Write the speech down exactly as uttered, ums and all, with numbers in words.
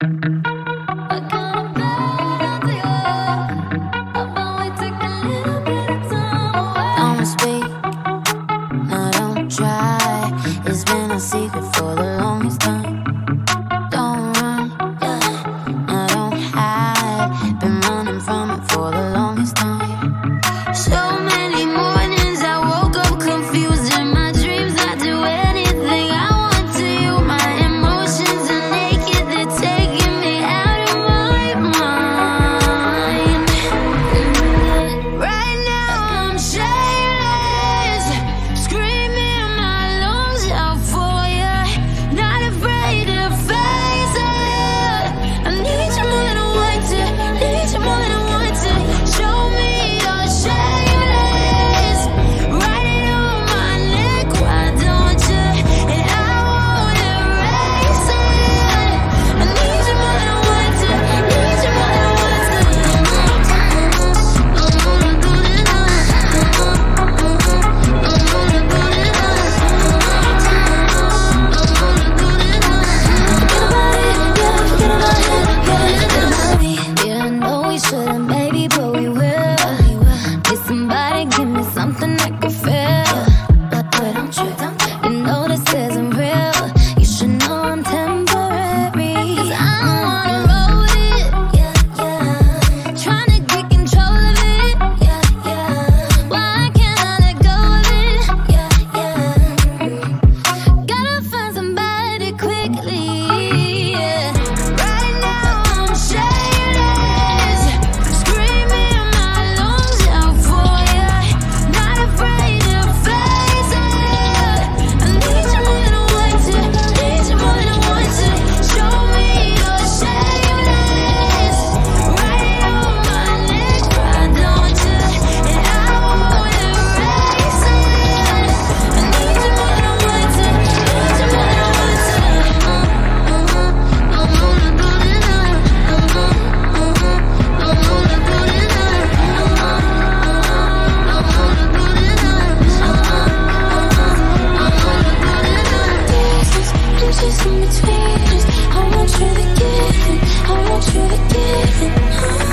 Don't speak, no, don't try. It's been a secret for the longest time. Don't run, no, don't hide. Been running from it for the longest time. So many mornings I woke up confused. In my dreams I do anything I want to you. My emotions are naked, they're taking me out of my mind. Right now I'm shameless, screaming my lungs out for you. Not afraid to face it. I need you more than I want to, need you more than I want to. Show me you're shameless, write it on my neck, why don't you? And I won't erase it. I need you more than I want to, need you more than I want to. I'm gonna do this now. I'm gonna do this now. I'm gonna do this now. Forget about it, yeah, forget about it, yeah, forget about me. Yeah, I know we shouldn't, baby, but we will. Need somebody, give me something I can feel. But, but don't trip, you know this isn't real. You should know I'm temporary. 'Cause I don't wanna roll with it, yeah, yeah. Tryna get control of it, yeah, yeah. Why can't I let go of it, yeah, yeah. Gotta find somebody quickly, yeah. Right now I'm shameless, screaming my lungs out for you. Not afraid to face it. I need you more than I want to, need you more than I want to. Show me you're shameless, write it on my neck, why don't you? And I won't erase it. I need you more than I want to, need you more than I want to. I'm gonna do this now. I'm gonna do this now. I'm gonna do this now. I'm gonna do this now. Inches in between us. I want you to give it, I want you to give it.